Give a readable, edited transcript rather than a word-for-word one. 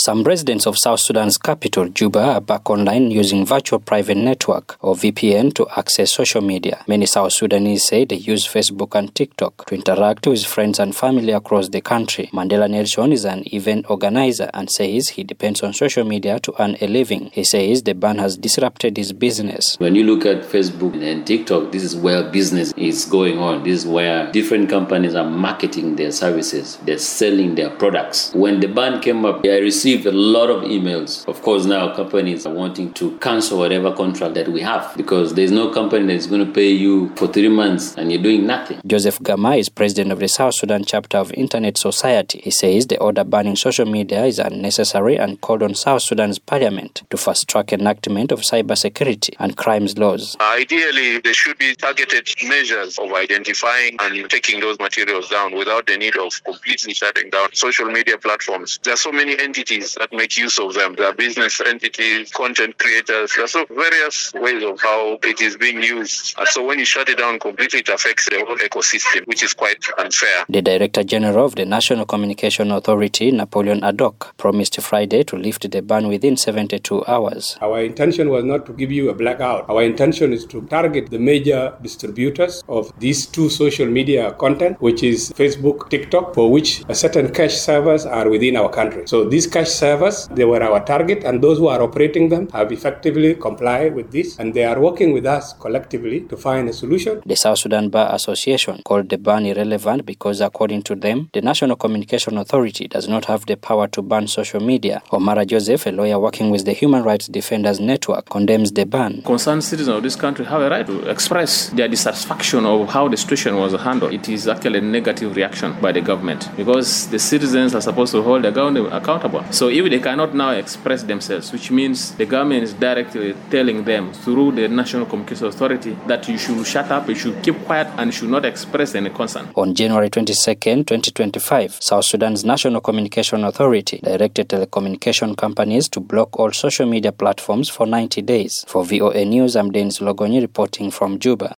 Some residents of South Sudan's capital, Juba, are back online using virtual private network or VPN to access social media. Many South Sudanese say they use Facebook and TikTok to interact with friends and family across the country. Mandela Nelson is an event organizer and says he depends on social media to earn a living. He says the ban has disrupted his business. When you look at Facebook and TikTok, this is where business is going on. This is where different companies are marketing their services. They're selling their products. When the ban came up, I received a lot of emails. Of course, now companies are wanting to cancel whatever contract that we have because there's no company that's going to pay you for 3 months and you're doing nothing. Joseph Gama is president of the South Sudan chapter of Internet Society. He says the order banning social media is unnecessary and called on South Sudan's parliament to fast-track enactment of cybersecurity and crimes laws. Ideally, there should be targeted measures of identifying and taking those materials down without the need of completely shutting down social media platforms. There are so many entities that make use of them. There are business entities, content creators. There are so various ways of how it is being used. And so when you shut it down completely, it affects the whole ecosystem, which is quite unfair. The Director General of the National Communication Authority, Napoleon Adok, promised Friday to lift the ban within 72 hours. Our intention was not to give you a blackout. Our intention is to target the major distributors of these two social media content, which is Facebook, TikTok, for which a certain cache servers are within our country. So these cache servers, they were our target, and those who are operating them have effectively complied with this, and they are working with us collectively to find a solution. The South Sudan Bar Association called the ban irrelevant because, according to them, the National Communication Authority does not have the power to ban social media. Omara Joseph, a lawyer working with the Human Rights Defenders Network, condemns the ban. Concerned citizens of this country have a right to express their dissatisfaction of how the situation was handled. It is actually a negative reaction by the government because the citizens are supposed to hold the government accountable. So if they cannot now express themselves, which means the government is directly telling them through the National Communication Authority that you should shut up, you should keep quiet, and should not express any concern. On January 22nd, 2025, South Sudan's National Communication Authority directed telecommunication companies to block all social media platforms for 90 days. For VOA News, I'm Dennis Logonyi reporting from Juba.